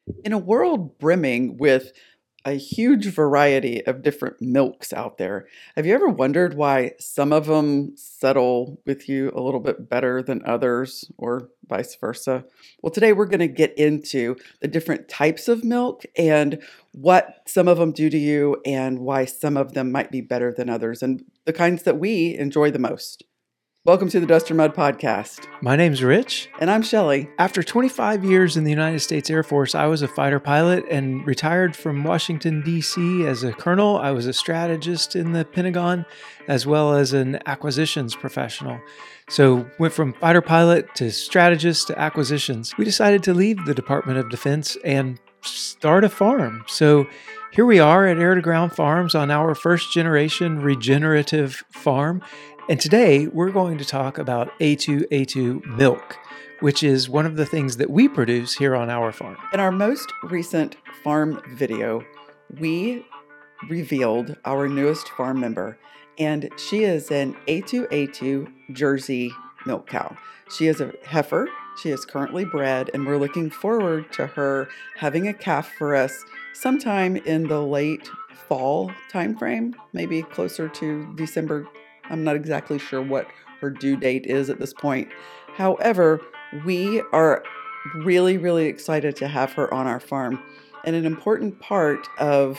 In a world brimming with a huge variety of different milks out there, have you ever wondered why some of them settle with you a little bit better than others, or vice versa? Well, today we're going to get into the different types of milk and what some of them do to you, and why some of them might be better than others, and the kinds that we enjoy the most. Welcome to the Dust or Mud Podcast. My name's Rich. And I'm Shelly. After 25 years in the United States Air Force, I was a fighter pilot and retired from Washington, D.C. as a colonel. I was a strategist in the Pentagon, as well as an acquisitions professional. So went from fighter pilot to strategist to acquisitions. We decided to leave the Department of Defense and start a farm. So here we are at Air to Ground Farms on our first generation regenerative farm. And today we're going to talk about A2A2 milk, which is one of the things that we produce here on our farm. In our most recent farm video, we revealed our newest farm member, and she is an A2A2 Jersey milk cow. She is a heifer. She is currently bred, and we're looking forward to her having a calf for us sometime in the late fall timeframe, maybe closer to December. I'm not exactly sure what her due date is at this point. However, we are really, really excited to have her on our farm. And an important part of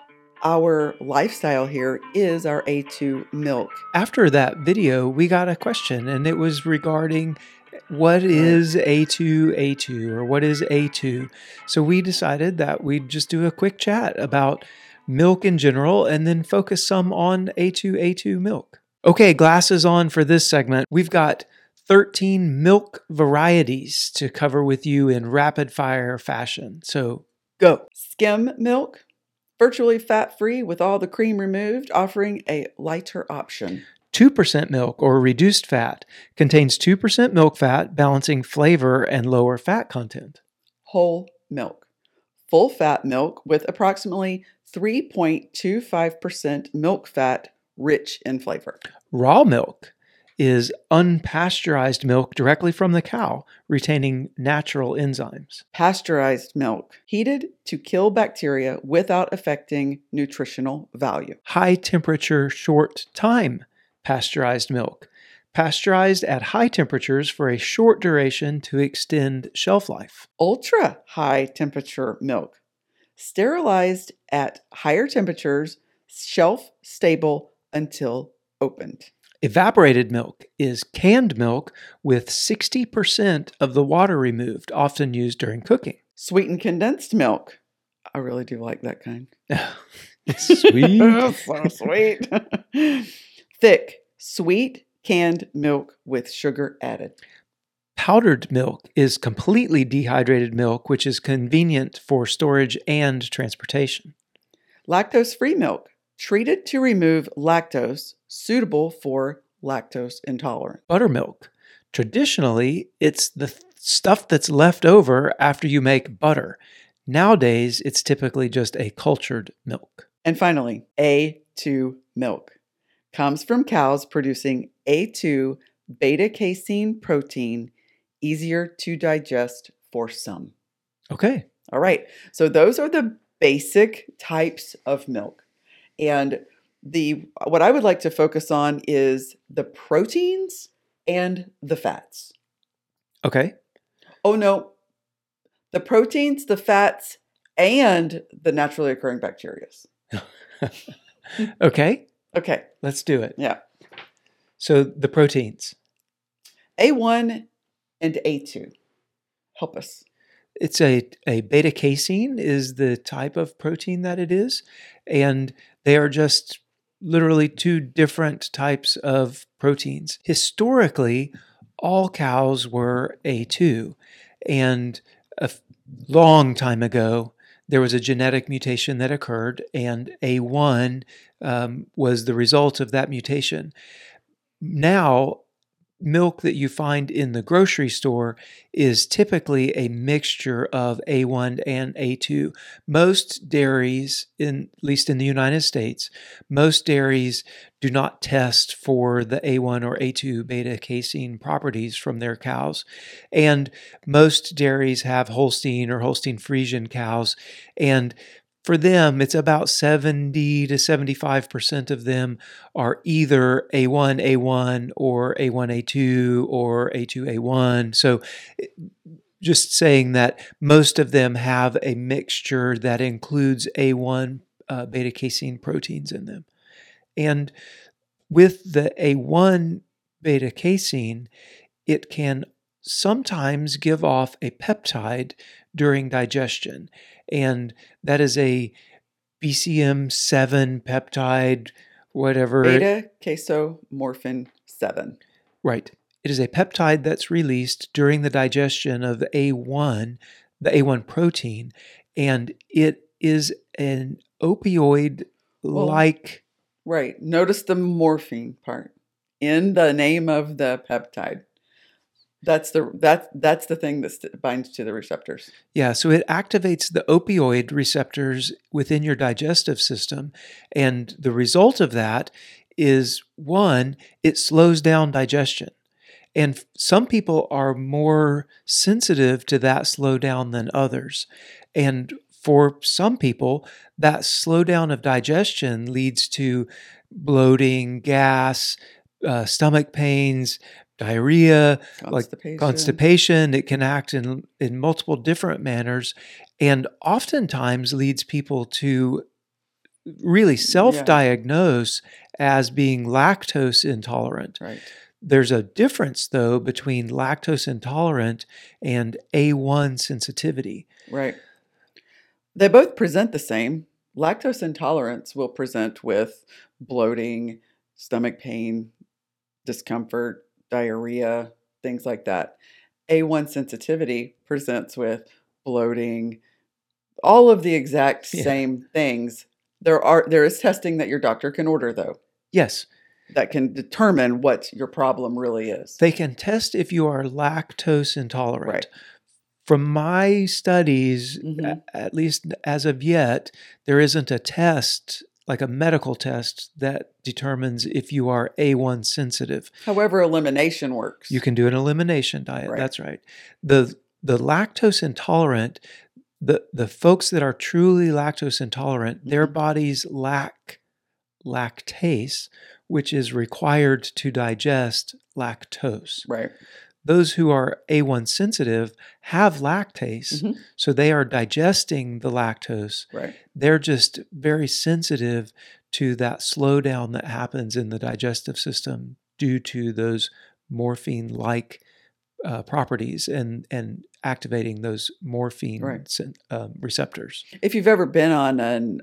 our lifestyle here is our A2 milk. After that video, we got a question, and it was regarding what is A2A2 or what is A2. So we decided that we'd just do a quick chat about milk in general and then focus some on A2A2 milk. Okay, glasses on for this segment. We've got 13 milk varieties to cover with you in rapid fire fashion. So go. Skim milk, virtually fat-free with all the cream removed, offering a lighter option. 2% milk or reduced fat contains 2% milk fat, balancing flavor and lower fat content. Whole milk, full fat milk with approximately 3.25% milk fat, rich in flavor. Raw milk is unpasteurized milk directly from the cow, retaining natural enzymes. Pasteurized milk, heated to kill bacteria without affecting nutritional value. High temperature, short time pasteurized milk, pasteurized at high temperatures for a short duration to extend shelf life. Ultra high temperature milk, sterilized at higher temperatures, shelf stable until opened. Evaporated milk is canned milk with 60% of the water removed, often used during cooking. Sweetened condensed milk. I really do like that kind. Sweet. So sweet. Thick, sweet canned milk with sugar added. Powdered milk is completely dehydrated milk, which is convenient for storage and transportation. Lactose-free milk, treated to remove lactose, suitable for lactose intolerant. Buttermilk. Traditionally, it's the stuff that's left over after you make butter. Nowadays, it's typically just a cultured milk. And finally, A2 milk. Comes from cows producing A2 beta-casein protein, easier to digest for some. Okay. All right. So those are the basic types of milk. And what I would like to focus on is the proteins and the fats. Okay. Oh, no. The proteins, the fats, and the naturally occurring bacteria. Okay. Okay. Let's do it. Yeah. So the proteins. A1 and A2. Help us. It's a beta casein is the type of protein that it is. And they are just literally two different types of proteins. Historically, all cows were A2. And a long time ago, there was a genetic mutation that occurred, and A1 was the result of that mutation. Now, milk that you find in the grocery store is typically a mixture of A1 and A2. Most dairies, at least in the United States, most dairies do not test for the A1 or A2 beta casein properties from their cows. And most dairies have Holstein or Holstein Friesian cows. And for them, it's about 70 to 75% of them are either A1A1 or A1A2 or A2A1. So just saying that most of them have a mixture that includes A1 beta casein proteins in them. And with the A1 beta casein, it can sometimes give off a peptide during digestion. And that is a BCM7 peptide, whatever. Beta casomorphin 7. Right. It is a peptide that's released during the digestion of A1, the A1 protein, and it is an opioid-like. Right. Notice the morphine part in the name of the peptide. That's the thing that binds to the receptors. Yeah, so it activates the opioid receptors within your digestive system, and the result of that is, one, it slows down digestion. And some people are more sensitive to that slowdown than others. And for some people, that slowdown of digestion leads to bloating, gas, stomach pains, diarrhea, constipation. It can act in multiple different manners, and oftentimes leads people to really self-diagnose as being lactose intolerant. Right. There's a difference, though, between lactose intolerant and A1 sensitivity. Right. They both present the same. Lactose intolerance will present with bloating, stomach pain, discomfort, diarrhea, things like that. A1 sensitivity presents with bloating, all of the exact same things. There is testing that your doctor can order, though. Yes. That can determine what your problem really is. They can test if you are lactose intolerant. Right. From my studies, at least as of yet, there isn't a test, like a medical test, that determines if you are A1 sensitive. However, elimination works. You can do an elimination diet. Right. That's right. The lactose intolerant, the folks that are truly lactose intolerant, their bodies lack lactase, which is required to digest lactose. Right. Those who are A1 sensitive have lactase, so they are digesting the lactose. Right. They're just very sensitive to that slowdown that happens in the digestive system due to those morphine-like properties and activating those morphine receptors. If you've ever been on an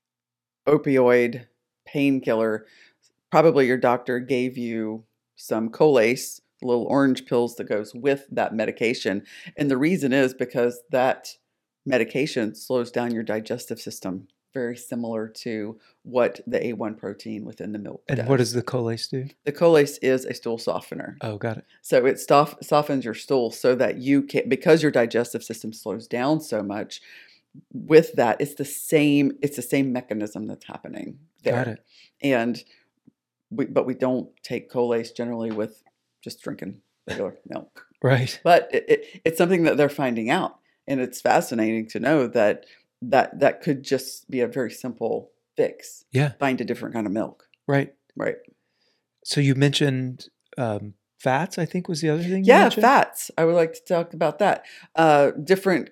opioid painkiller, probably your doctor gave you some Colace, little orange pills that goes with that medication. And the reason is because that medication slows down your digestive system, very similar to what the A1 protein within the milk does. And what does the Colace do? The Colace is a stool softener. Oh, got it. So it softens your stool so that you can, because your digestive system slows down so much, with that, it's the same mechanism that's happening there. Got it. And we don't take Colace generally with just drinking regular milk. Right. But it's something that they're finding out. And it's fascinating to know that could just be a very simple fix. Yeah. Find a different kind of milk. Right. Right. So you mentioned fats, I think was the other thing you Yeah, mentioned? fats. I would like to talk about that. Different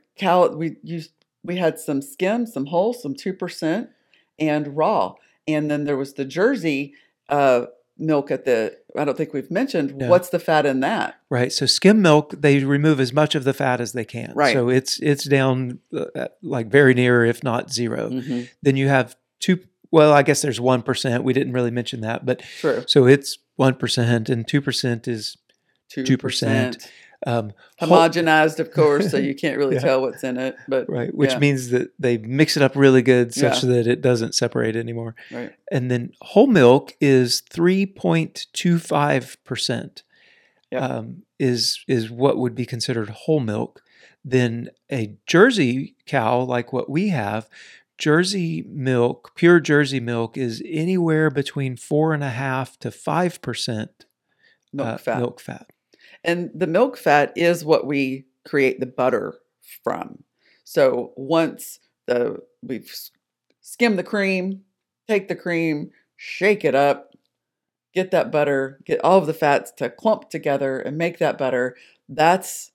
we had some skim, some whole, some 2%, and raw. And then there was the Jersey milk I don't think we've mentioned. Yeah. What's the fat in that? Right. So skim milk, they remove as much of the fat as they can. Right. So it's down like very near, if not zero. Then you have I guess there's 1%. We didn't really mention that, but True. So it's 1% and 2% is 2%. Homogenized, of course, so you can't really tell what's in it. But right, which means that they mix it up really good such that it doesn't separate anymore. Right. And then whole milk is 3.25%. Yeah. is what would be considered whole milk. Then a Jersey cow, like what we have, Jersey milk, pure Jersey milk, is anywhere between 4.5% to 5% Milk fat. milk fat. And the milk fat is what we create the butter from. So once we've skimmed the cream, take the cream, shake it up, get that butter, get all of the fats to clump together and make that butter. That's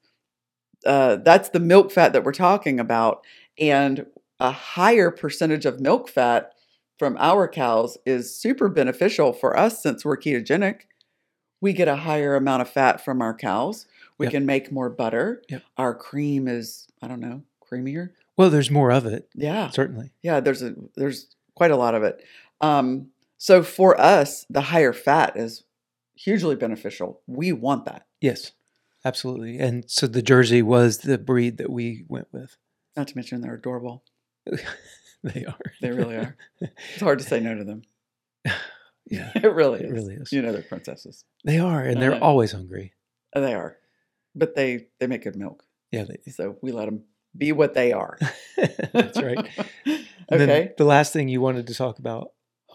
the milk fat that we're talking about. And a higher percentage of milk fat from our cows is super beneficial for us since we're ketogenic. We get a higher amount of fat from our cows. We Yep. can make more butter. Yep. Our cream is, I don't know, creamier. Well, there's more of it. Yeah. Certainly. Yeah, there's quite a lot of it. So for us, the higher fat is hugely beneficial. We want that. Yes, absolutely. And so the Jersey was the breed that we went with. Not to mention they're adorable. They are. They really are. It's hard to say no to them. Yeah, It really it is. really is. You know they're princesses. They are, and they're always hungry. They are. But they make good milk. Yeah, they, So we let them be what they are. that's right. And then Okay. the last thing you wanted to talk about.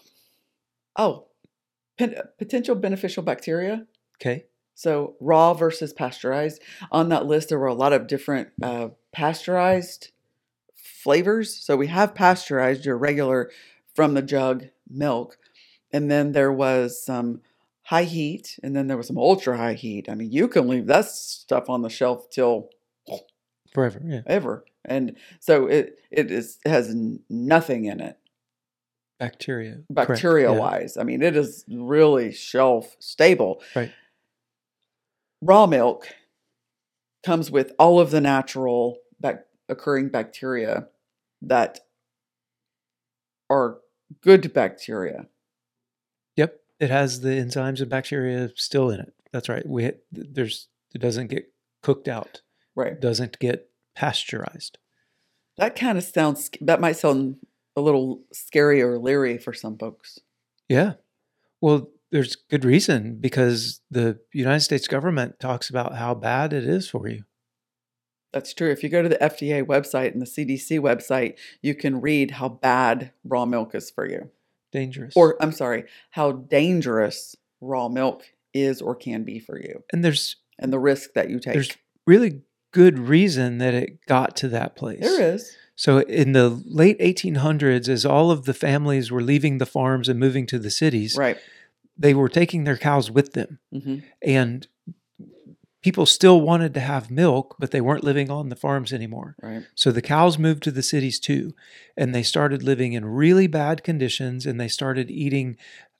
Oh, potential beneficial bacteria. Okay. So raw versus pasteurized. On that list, there were a lot of different pasteurized flavors. So we have pasteurized, your regular from the jug milk. And then there was some high heat, and then there was some ultra high heat. I mean, you can leave that stuff on the shelf till Forever. Yeah. ever. And so it has nothing in it. Bacteria. Bacteria Correct. wise. I mean, it is really shelf stable. Right. Raw milk comes with all of the natural occurring bacteria that are good bacteria. Yep. It has the enzymes and bacteria still in it. That's right. It doesn't get cooked out. Right. It doesn't get pasteurized. That might sound a little scary or leery for some folks. Yeah. Well, there's good reason, because the United States government talks about how bad it is for you. That's true. If you go to the FDA website and the CDC website, you can read how bad raw milk is for you. Dangerous. Or, I'm sorry, how dangerous raw milk is or can be for you, and there's and the risk that you take. There's really good reason that it got to that place. There is. So in the late 1800s, as all of the families were leaving the farms and moving to the cities, Right. they were taking their cows with them. Mm-hmm. And people still wanted to have milk, but they weren't living on the farms anymore. Right. So the cows moved to the cities too, and they started living in really bad conditions, and they started eating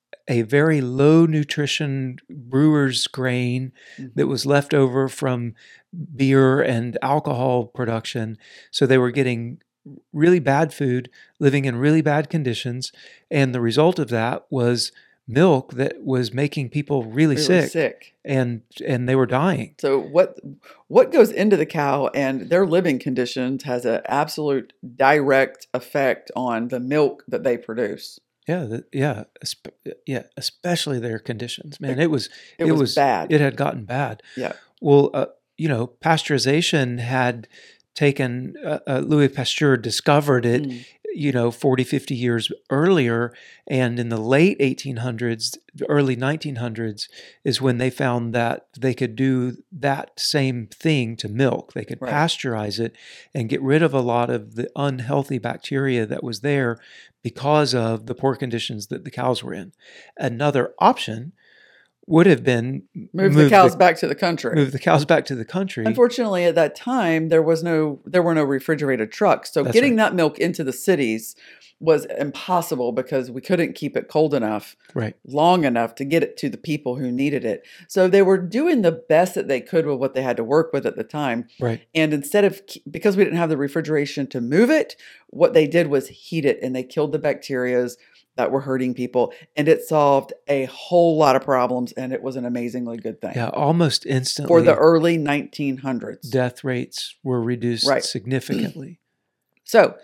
a very low nutrition brewer's grain that was left over from beer and alcohol production. So they were getting really bad food, living in really bad conditions, and the result of that was milk that was making people really sick. And they were dying. So what goes into the cow and their living conditions has an absolute direct effect on the milk that they produce. Yeah, especially their conditions. Man, it was bad. It had gotten bad. Yeah. Well, pasteurization had taken Louis Pasteur discovered it, 40, 50 years earlier, and in the late 1800s, early 1900s is when they found that they could do that same thing to milk. They could Right. pasteurize it and get rid of a lot of the unhealthy bacteria that was there because of the poor conditions that the cows were in. Another option would have been Move the cows back to the country. Move the cows back to the country. Unfortunately, at that time, there were no refrigerated trucks. So That's getting right. that milk into the cities was impossible because we couldn't keep it cold enough, Right. long enough to get it to the people who needed it. So they were doing the best that they could with what they had to work with at the time. Right. And because we didn't have the refrigeration to move it, what they did was heat it, and they killed the bacterias that were hurting people, and it solved a whole lot of problems, and it was an amazingly good thing. Yeah, almost instantly. For the early 1900s. Death rates were reduced Right. significantly. So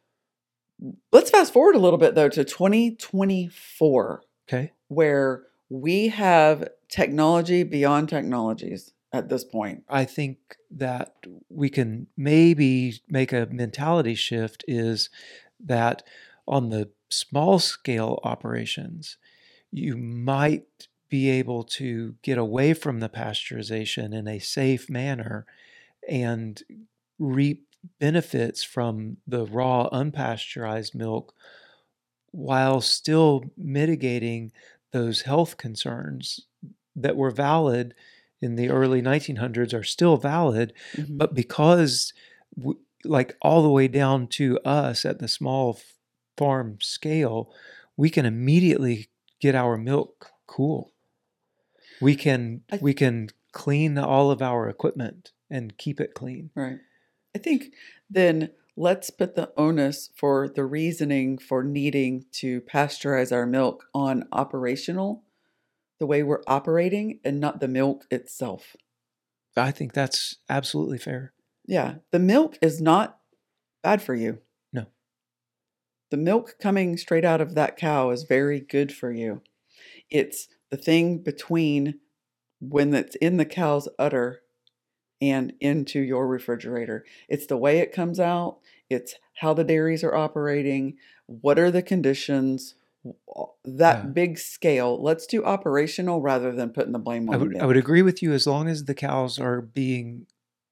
let's fast forward a little bit, though, to 2024, Okay. where we have technology beyond technologies at this point. I think that we can maybe make a mentality shift is that on the small scale operations, you might be able to get away from the pasteurization in a safe manner and reap benefits from the raw unpasteurized milk while still mitigating those health concerns that were valid in the early 1900s are still valid, Mhm. but because like all the way down to us at the small farm scale, we can immediately get our milk cool. We can I we can clean all of our equipment and keep it clean. Right. I think then let's put the onus for the reasoning for needing to pasteurize our milk on operational, the way we're operating, and not the milk itself. I think that's absolutely fair. Yeah, the milk is not bad for you. No. The milk coming straight out of that cow is very good for you. It's the thing between when it's in the cow's udder and into your refrigerator. It's the way it comes out, it's how the dairies are operating, what are the conditions, that Yeah. big scale. Let's do operational rather than putting the blame on the I would milk. agree with you as long as the cows are being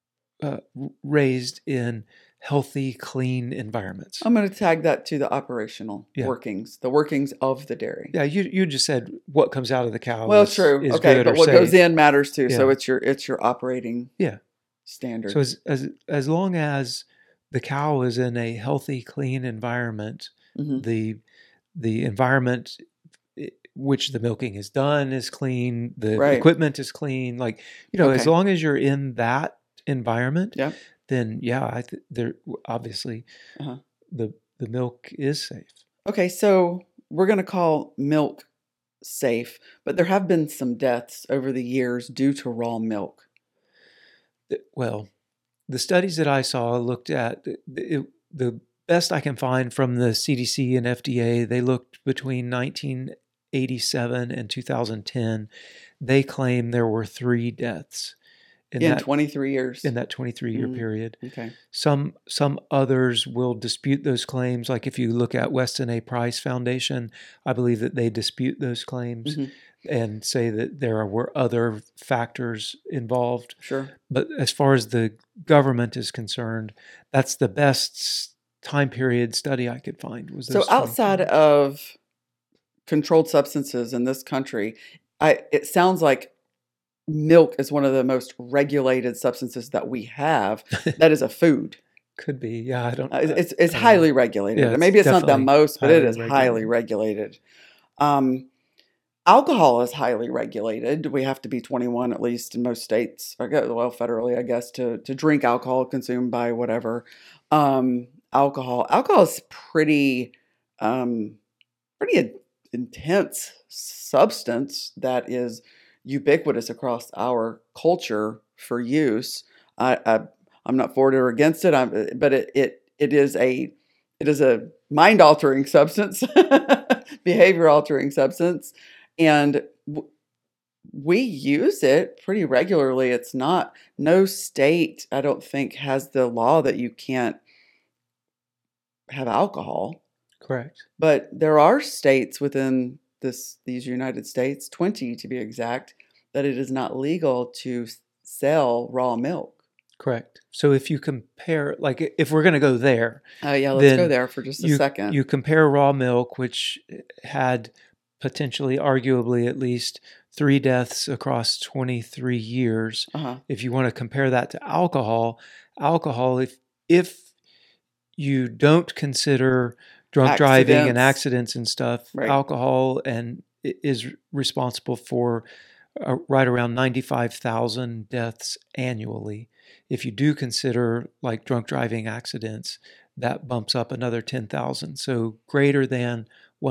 raised in healthy, clean environments. I'm going to tag that to the operational Yeah. workings, the workings of the dairy. Yeah, you just said what comes out of the cow Well, is, true. is Okay, good but or what goes safe. in matters too. So Yeah. it's your operating Yeah. standard. So as long as the cow is in a healthy, clean environment, Mhm. the environment which the milking is done is clean, the Right. equipment is clean. Like, as Okay. long as you're in that environment, Yeah. then yeah, there obviously Uh-huh. the milk is safe. Okay, so we're going to call milk safe, but there have been some deaths over the years due to raw milk. Well, the studies that I saw looked at the best I can find from the CDC and FDA. They looked between 1987 and 2010. They claim there were 3 deaths In 23 years. in that 23-year Mhm. period. Okay. Some others will dispute those claims. Like if you look at Weston A. Price Foundation, I believe that they dispute those claims Mhm. and say that there were other factors involved. Sure. But as far as the government is concerned, that's the best time period study I could find. Was So those 23 outside years. of controlled substances in this country, it sounds like milk is one of the most regulated substances that we have. That is a food. Could be, yeah. I don't. It's I don't know. highly regulated. Yeah, Maybe it's not the definitely most, but it highly is highly regulated. regulated. Alcohol is highly regulated. We have to be 21 at least in most states, or well, federally, I guess, to drink alcohol consumed by whatever. Alcohol is pretty intense substance that is ubiquitous across our culture for use. I'm not for it or against it. But it is a mind altering substance, behavior altering substance, and we use it pretty regularly. It's not, no state, I don't think, has the law that you can't have alcohol. Correct. But there are states within these United States, 20 to be exact, that it is not legal to sell raw milk. Correct. So if you compare, like if we're going to go there, Yeah, let's go then there for just a second. you compare raw milk, which had potentially, arguably, at least 3 deaths across 23 years. Uh-huh. If you want to compare that to alcohol, if you don't consider drunk driving and accidents and stuff, Right. alcohol is responsible for right around 95,000 deaths annually. If you do consider like drunk driving accidents, that bumps up another 10,000. So greater than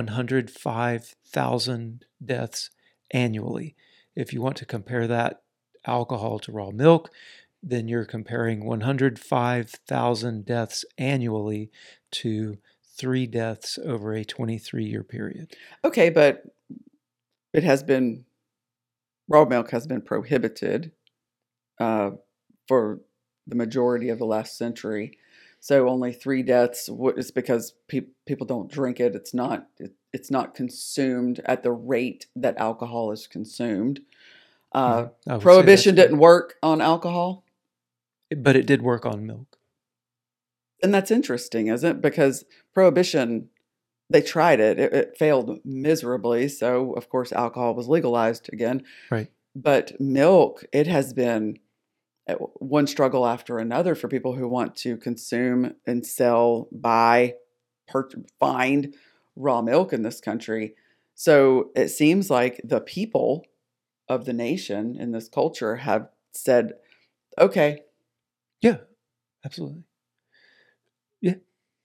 105,000 deaths annually. If you want to compare that alcohol to raw milk, then you're comparing 105,000 deaths annually to 3 deaths over a 23-year period. Okay, but it has been, raw milk has been prohibited for the majority of the last century. So only 3 deaths is because people don't drink it. It's not consumed at the rate that alcohol is consumed. I would say Prohibition that's didn't work on alcohol. but it did work on milk. And that's interesting, isn't it? Because Prohibition, they tried it. It failed miserably. So, of course, alcohol was legalized again. Right. But milk, it has been one struggle after another for people who want to consume and sell, buy, find raw milk in this country. So it seems like the people of the nation in this culture have said, okay. Yeah, absolutely. Yeah.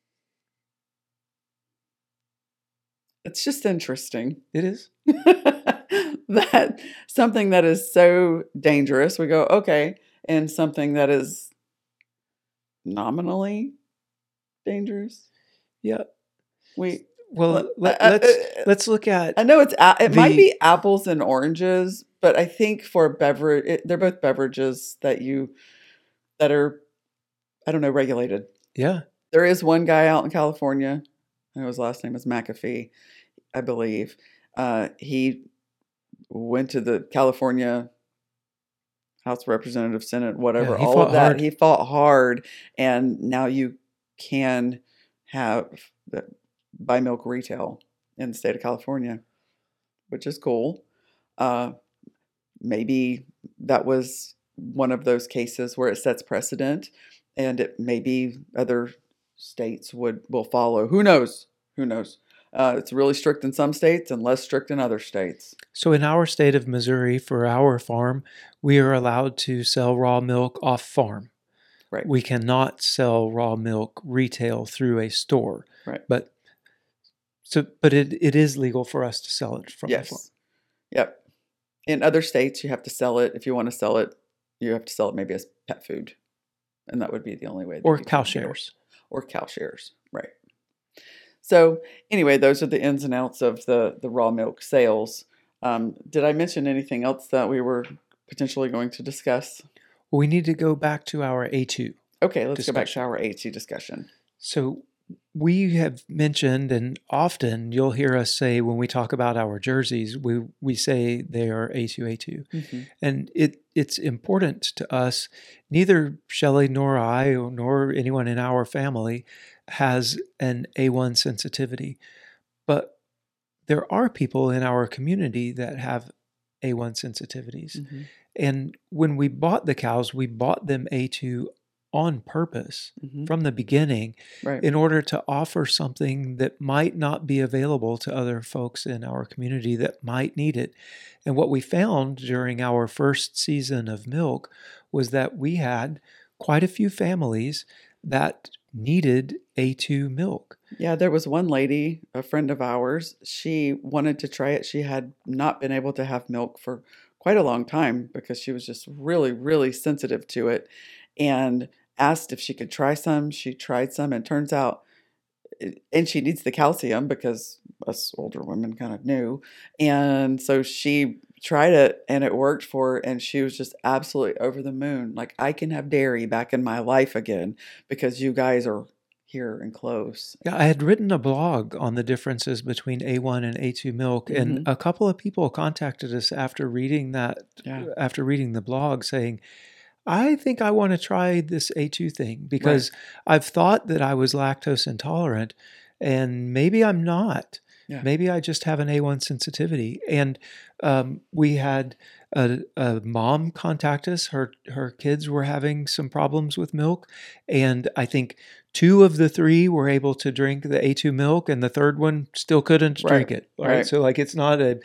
It's just interesting. It is. That something that is so dangerous, we go, okay, and something that is nominally dangerous. Yeah. Well, let's look at. I know it might be apples and oranges, but I think for beverage, they're both beverages that are, I don't know, regulated. Yeah. There is one guy out in California. I know his last name is McAfee, I believe. He went to the California House of Representatives, Senate, whatever, Yeah, he all fought of that. hard. He fought hard, and now you can have buy milk retail in the state of California, which is cool. Maybe that was one of those cases where it sets precedent, and maybe other states will follow. Who knows? Who knows? It's really strict in some states and less strict in other states. So in our state of Missouri, for our farm, we are allowed to sell raw milk off farm. Right. We cannot sell raw milk retail through a store. Right. But it is legal for us to sell it from the farm. Yep. In other states, you have to sell it. If you want to sell it, you have to sell it maybe as pet food. And that would be the only way. Or cow shares. Or cow shares, right. So anyway, those are the ins and outs of the raw milk sales. Did I mention anything else that we were potentially going to discuss? Well, we need to go back to our A2. Okay, let's go back to our A2 discussion. So we have mentioned, and often you'll hear us say when we talk about our jerseys, we say they are A2A2. Mm-hmm. And it's important to us. Neither Shelley nor I nor anyone in our family has an A1 sensitivity. But there are people in our community that have A1 sensitivities. Mm-hmm. And when we bought the cows, we bought them A2 on purpose from the beginning, right, in order to offer something that might not be available to other folks in our community that might need it. And what we found during our first season of milk was that we had quite a few families that needed A2 milk. Yeah, there was one lady, a friend of ours, she wanted to try it. She had not been able to have milk for quite a long time because she was just really, really sensitive to it, and asked if she could try some. She tried some, and turns out, and she needs the calcium because us older women kind of knew. And so she tried it and it worked for her, and she was just absolutely over the moon. Like, I can have dairy back in my life again because you guys are here and close. Yeah, I had written a blog on the differences between A1 and A2 milk, and a couple of people contacted us after reading that, after reading the blog, saying, I think I want to try this A2 thing because I've thought that I was lactose intolerant, and maybe I'm not. Yeah. Maybe I just have an A1 sensitivity. And we had a mom contact us. Her kids were having some problems with milk, and I think 2 of the 3 were able to drink the A2 milk, and the third one still couldn't drink it. Right. So like it's not not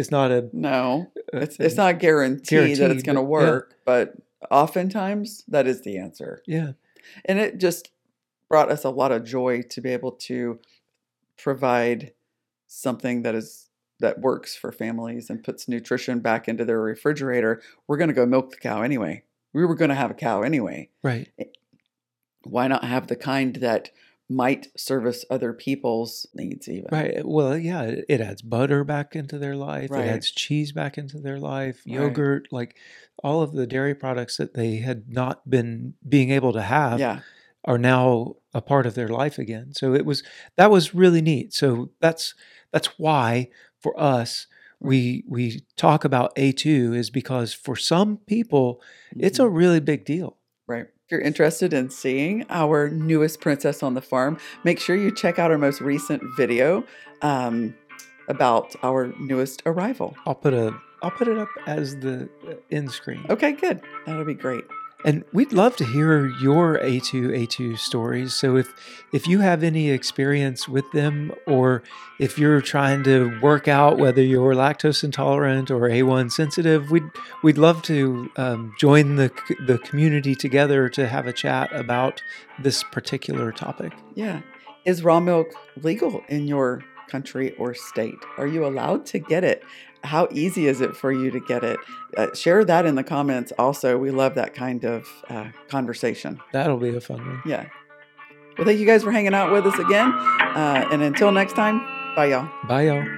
guaranteed that it's going to work, but oftentimes that is the answer. Yeah. And it just brought us a lot of joy to be able to provide something that works for families and puts nutrition back into their refrigerator. We're going to go milk the cow anyway. We were going to have a cow anyway. Right. Why not have the kind that might service other people's needs even. Right. Well, yeah, it adds butter back into their life. It Right. adds cheese back into their life, Right. yogurt, like all of the dairy products that they had not been being able to have Yeah. are now a part of their life again. So that was really neat. So that's why for us we talk about A2 is because for some people it's a really big deal. Right. If you're interested in seeing our newest princess on the farm, make sure you check out our most recent video about our newest arrival. I'll put it up as the end screen. Okay, good. That'll be great. And we'd love to hear your A2 stories. So if you have any experience with them, or if you're trying to work out whether you're lactose intolerant or A1 sensitive, we'd love to join the community together to have a chat about this particular topic. Yeah. Is raw milk legal in your country or state? Are you allowed to get it? How easy is it for you to get it? Share that in the comments also. We love that kind of conversation. That'll be a fun one. Yeah. Well, thank you guys for hanging out with us again. And until next time, bye, y'all. Bye, y'all.